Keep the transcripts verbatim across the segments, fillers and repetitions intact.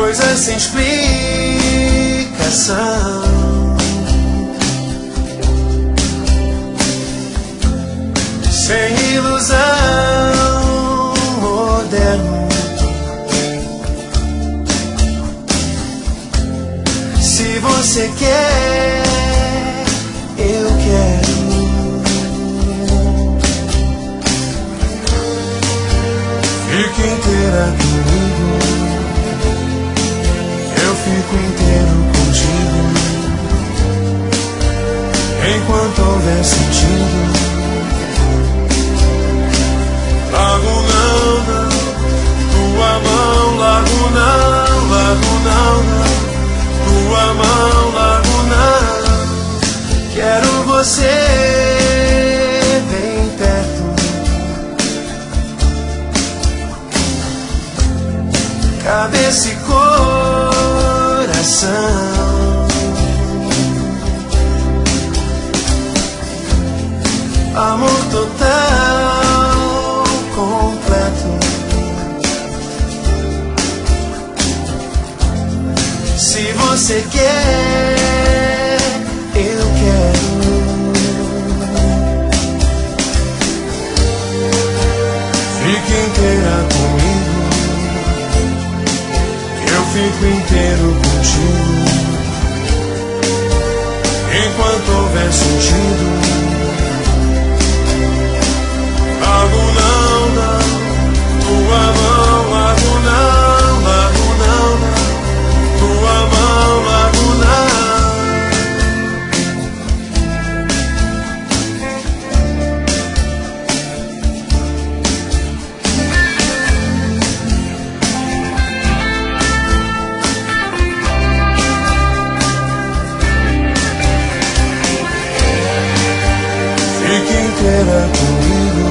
coisas sem explicação. Sem ilusão, moderno. Se você quer, eu quero. Fique inteira comigo, eu fico inteiro contigo. Enquanto houver sentido, largo não, não, tua mão, largo não, largo não, não, tua mão, largo não. Quero você bem perto, cabeça e coração. Amor total, completo. Se você quer, eu quero. Fique inteira comigo, eu fico inteiro contigo. Enquanto houver sentido, largo não, não, tua mão, largo não, largo não, não, tua mão, largo não. Fique inteira comigo,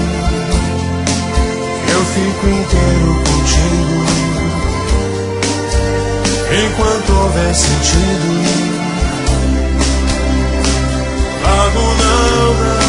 eu fico inteiro contigo. Enquanto houver sentido, largo não, não.